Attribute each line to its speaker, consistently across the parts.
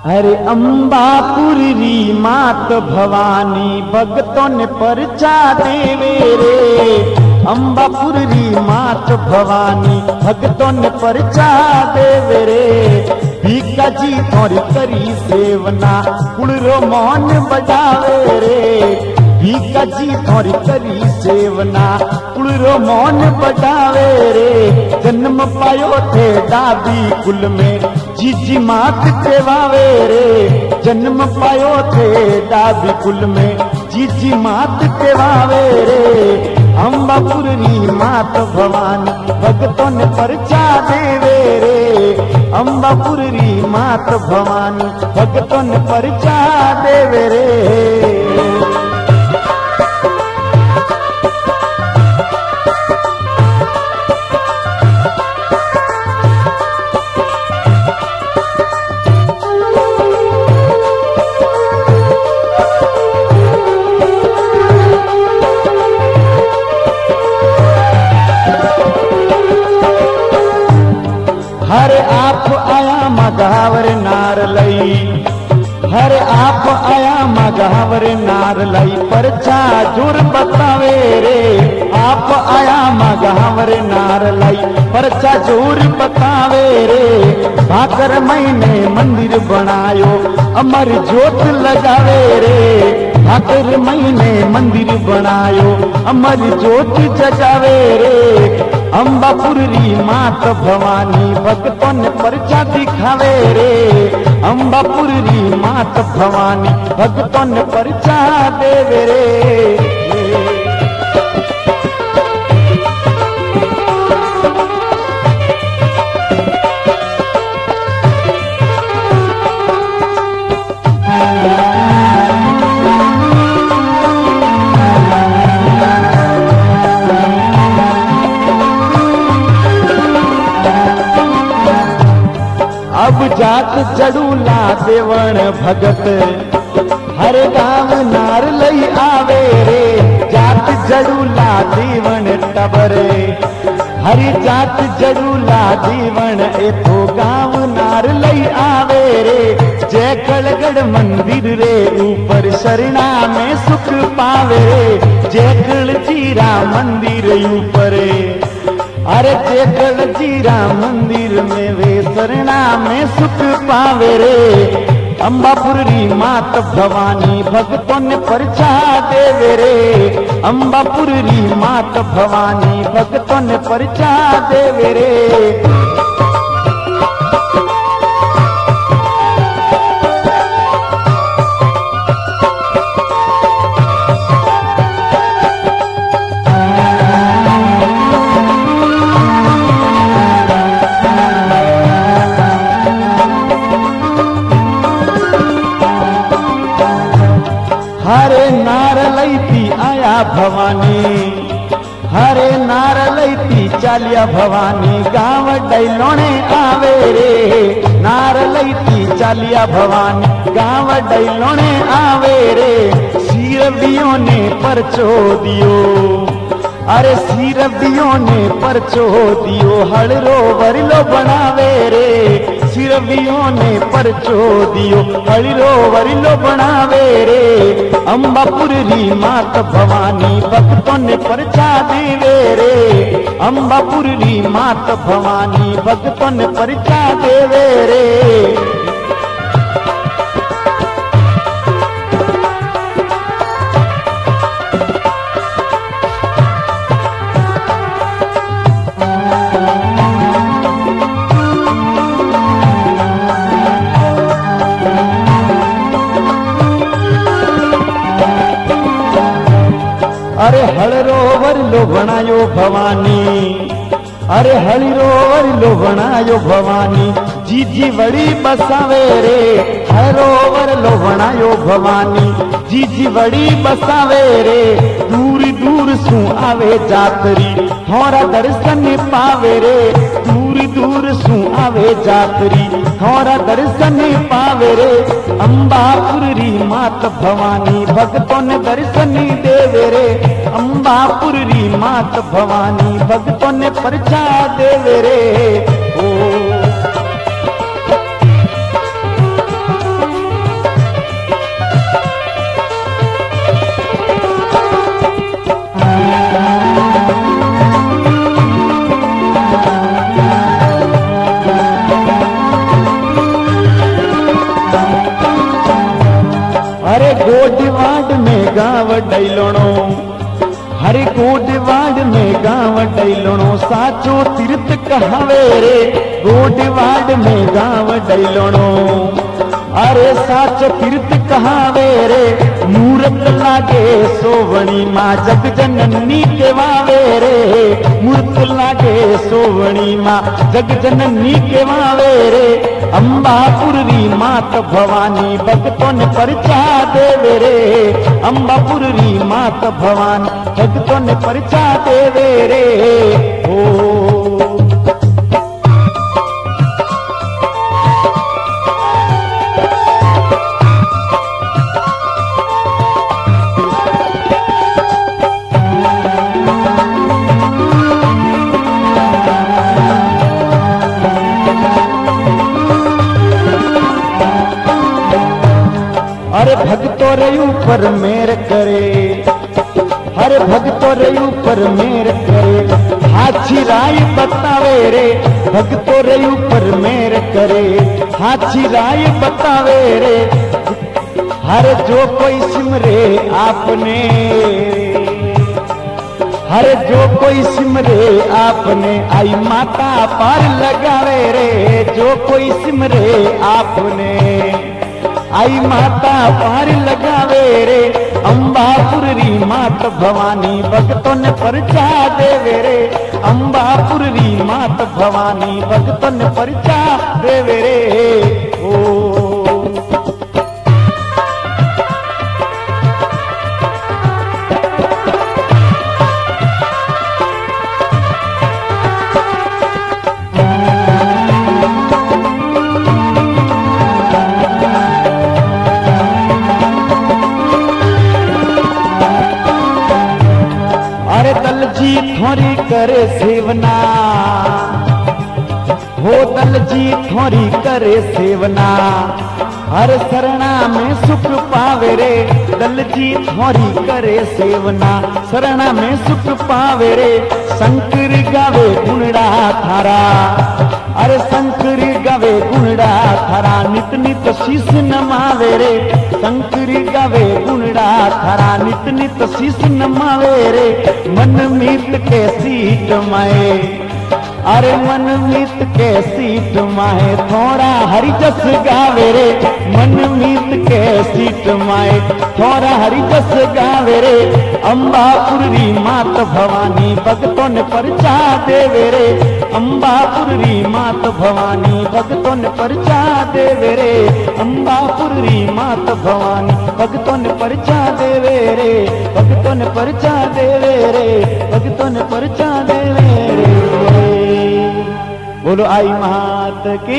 Speaker 1: अरे अंबापुर री मात भवानी भगतों ने परचा देवे रे। अंबापुर री मात भवानी भगतों ने परचा देवे रे। भीका जी थोड़ी करी सेवना कुड़रो मौन बजावे रे। भीका जी थोड़ी करी सेवना कुड़रो मौन बजावे रे। जन्म पायो थे डाबी कुल में जीजी मात केवावे रे। जन्म पायो थे डाबी कुल में जीजी मात केवावे रे। अंबापुर री मात भवानी भगतों ने परचा देवे रे। अंबापुर री मात भवानी भगतों ने परचा देवे रे। हरे आप आया मगावर नार लई। हरे आप आया मगावर नार लई परचा जुर बतावे रे। आप आया मगावर नार लई परचा जुर बतावे रे। भाकर महीने मंदिर बनायो अमर ज्योत लगावे रे। भाकर महीने मंदिर बनायो अमर ज्योत जगावे रे। अंबापुर री मात भवानी भगतों ने परचा दिखावे रे। अंबापुर री मात भवानी भगतों ने परचा देवे रे। अब जात जड़ूला देवण भगत हर गांव नार लई आवे रे। जात जड़ूला देवण टबरे हरी जात जड़ूला देवण एथो गांव नार लई आवे रे। जय कलगढ़ मंदिर रे ऊपर शरणा में सुख पावे रे। जय कल जीरा मंदिर ऊपर अरे जेकल जीरा मंदिर में वे शरणा में सुख पावे रे। अंबापुर री मात भवानी भगतों ने परचा देवे रे। अंबापुर री मात भवानी भगतों ने परचा देवे रे। हरे नार लईती आया भवानी। हरे नार लईती चालिया भवानी गांव डैलोणे आवे रे। नार लईती चालिया भवानी गांव डैलोणे आवे रे। सीरबियों ने परचो दियो अरे सीरबियों ने परचो दियो हड़रो वरलो बनावे रे। सिरबियों ने परचो दियो हड़रो वरलो बनावे रे। अंबापुर री मात भवानी भक्तों ने परचा देवे रे। अंबापुर री मात भवानी भक्तों ने परचा देवे रे। अरे हड़रो वरलो बनायो भवानी। अरे हड़रो वरलो बनायो भवानी जीजी वड़ी बसावे रे। हड़रो वरलो बनायो भवानी जीजी वड़ी बसावे रे। दूर दूर सु आवे जातरी थोड़ा दर्शन पावे रे। दूर दूर सु आवे जातरी थोड़ा दर्शन पावे रे। अंबापुर री मात भवानी भगतों ने दर्शन देवे रे। अंबापुर री मात भवानी भगतों ने परचा देवे रे। ओ डैलणो हरे गोडवाड़ में गांव डैलणो साचो तीर्थ कहावे रे गोडवाड़ में गांव डैलणो अरे साच तीर्थ कहावे रे मूरत लागे सोवणी मां जग जननी केवावे रे मूर्त लागे सोवणी मां जग जननी केवावे रे अंबापुर री मात भवानी भक्तों ने परिचा देवे रे अंबापुर री मात भवानी भक्तों ने परिचा देवे रे ओ हरे भक्तों रे ऊपर मेर करे हरे भक्तों रे ऊपर मेर करे हाथी राय बतावे रे भक्तों रे ऊपर मेर करे हाथी राय बतावे रे हर जो कोई सिमरे आपने हर जो कोई सिमरे आपने आई माता पार लगावे रे जो कोई सिमरे आपने आई माता पार लगावे रे अंबापुर री मात भवानी भक्तों ने परिचा देवे रे अंबापुर री मात भवानी भक्तों ने परिचा देवे रे ओ जी थोड़ी करे सेवना हो दल जी थोड़ी करे सेवना हर शरणा में सुख पावे रे दल जी थोड़ी करे सेवना शरणा में सुख पावे रे शंकर गावे गुणड़ा थारा अरे शंकर गावे गुणड़ा थारा नित नित शीश नमावे रे शंकर गावे गुणड़ा थारा नित नित शीश नमावे रे मन मीत के सीट माए अरे मन मीत के सीट माए थोड़ा हरि जस गावे रे मन मीत के सीट माए थोड़ा हरि जस गावे रे अंबापुर री मात भवानी भक्तों ने परिचा देवे रे अंबापुर री मात भवानी भक्तों ने परिचा देवे रे अंबापुर री मात भवानी भक्तों ने परिचा देवे रे भक्तों ने परिचा देवे रे भक्तों ने परिचा देवे रे बोलो आई मात की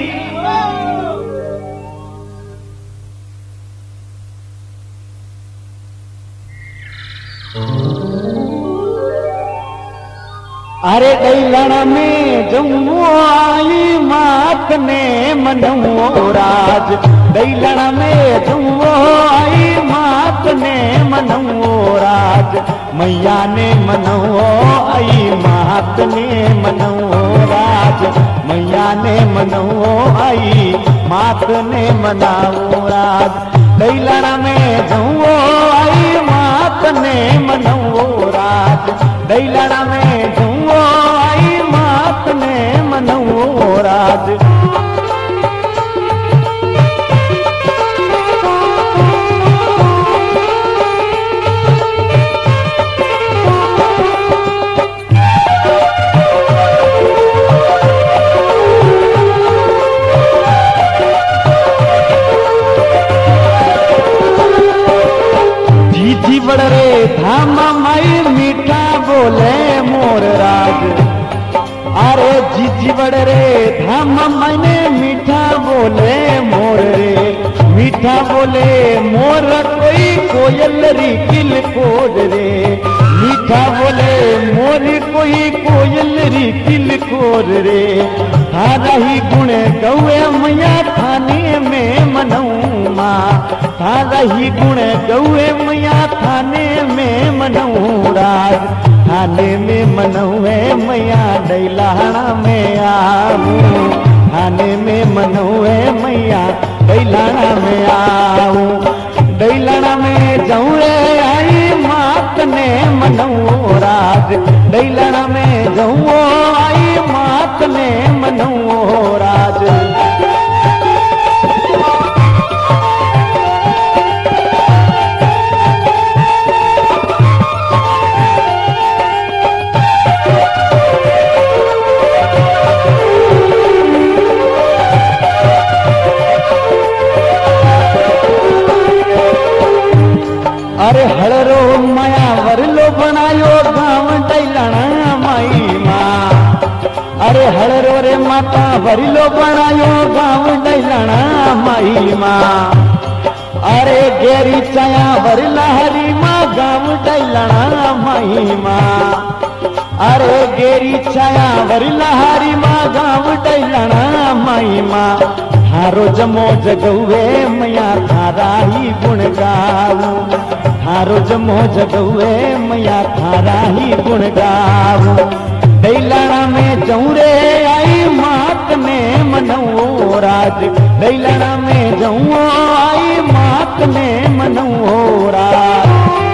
Speaker 1: अरे दैलण में जमो आई मात ने मनमो राज दैलण में जमो आई मात ने मनमो राज मैया ने मनो आई मात ने मनो राज मैया ने मनो आई मात ने मनाओ राज दैलण में जमो आई मात ने मनो राज दैलण में जमो आई मात ने मनो राज जी बड़ रे धाम माई मीठा बोले मोर राज अरे जी बड़ रे धाम मैंने मीठा बोले मोर रे मीठा बोले मोर कोई कोयल री किल कोड रे मीठा बोले मोर कोई कोयल री किल कोड रे थारा ही गुण गौए मैया थाने में मनऊ माँ थारा ही गुण गौए मैया थाने में मनऊ राज थाने में मनऊ मैया दैलाना में आऊं थाने में मनऊ मैया दैलाना में आऊं दैलाना में जाऊं रे आई मनऊ राज दैलण में जऊं आई मात ने मनऊ राज। अरे हळरो माया वरलो बनायो गाँव दैलणा माई माँ। अरे हळरो रे माता वरलो बनायो गाँव दैलणा माई माँ। अरे गेरी चाया वरला हरी माँ गाँव दैलणा माई माँ। अरे गेरी छाया वरला हरी माँ गाँव दैलणा माई माँ। थारो जमो जगवे मैया थारा ही गुण गाऊं। थारो जमो जगवे मैया थारा ही गुण गाऊं। दैलणा में जऊं रे आई मात ने मनऊ राज दैलणा में जऊं आई मात ने मनऊ राज।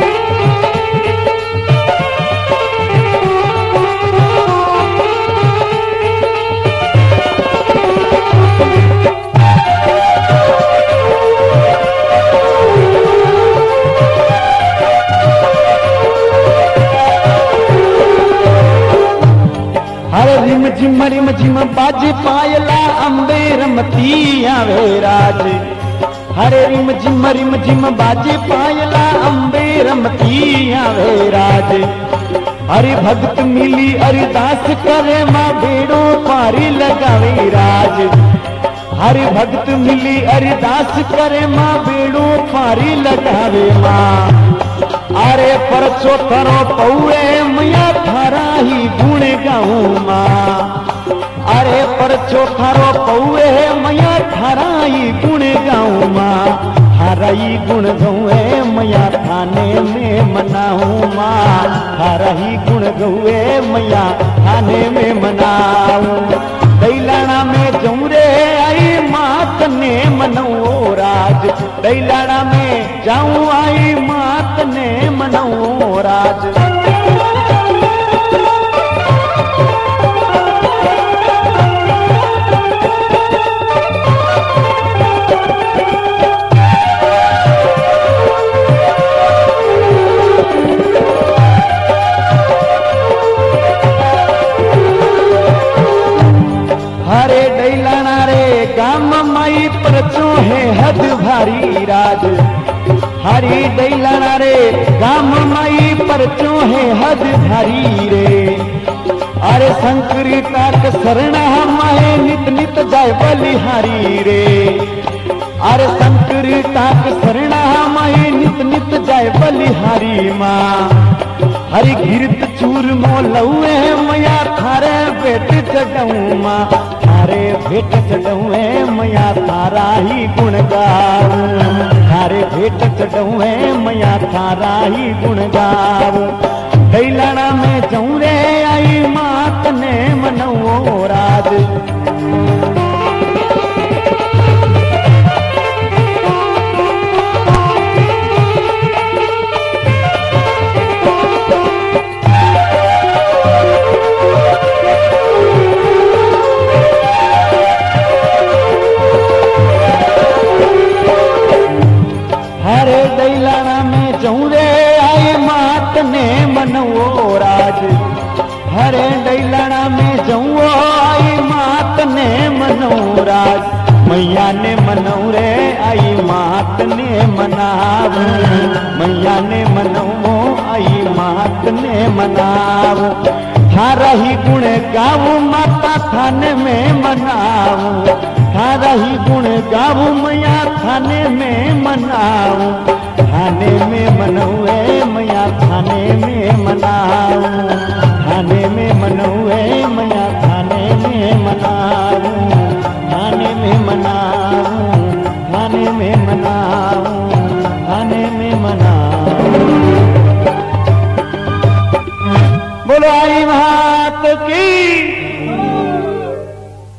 Speaker 1: रिम झिम बाजे पायला अम्बे रमती आवे राज। हरे रिम झिम बाजे पायला अम्बे रमती आवे राज। हरि भक्त मिली अरिदास करे माँ बेड़ो पारी लगावे राज। हरि भक्त मिली अरिदास करे माँ बेड़ो पारी लगावे माँ। अरे परचो थरो पौए मैया थारा ही गुण गाऊं माँ। अरे परचो थारो पौए मैया थारा ही गुण गाऊं माँ। थारा ही गुण गौए मैया थाने में मनाऊं माँ। थारा ही गुण गौए मैया थाने में मनाऊं। दैलणा में जऊं रे आई मात ने मनऊ राज दैलणा में जाऊं आई मात ने मनऊ राज। हरे दैलणा रे गाम माई परचो है हद भारी राज। हरी दैलणा रे गाम माई परचो है हद भारी रे। अरे शंकरी ताक शरणा माहे नित नित जाय बलिहारी रे। अरे शंकरी ताक शरणा माहे नित नित जाय बलिहारी माँ। हरि गिरत चूर मोलौए मैया थारे भेट चढ़ऊं माँ। थारे भेट चढ़ऊए मैया थारा ही गुण गाऊं। थारे भेट चढ़ऊए मैया थारा ही गुण गाऊं। दैलणा में जऊं रे आई मात ने मनऊ राज। हरे दैलणा में जऊं रे आई मात ने मनऊ राज। हरे दैलणा में जऊं आई मात ने मनऊ राज। मैया ने मनऊ रे आई मात ने मनाव। मैया ने मनऊ आई मात ने मनाव। थारा ही गुण गाऊं माता थाने में मनाऊं। थारा ही गुण गाऊं मैया थाने में मनाऊं। थाने में मनऊए मैया थाने में मनाऊं। थाने में मनऊए मैया थाने में मनाऊं। थाने में मनाऊं। थाने में मनाऊं। थाने में मनाऊं। बोलो आई मात की।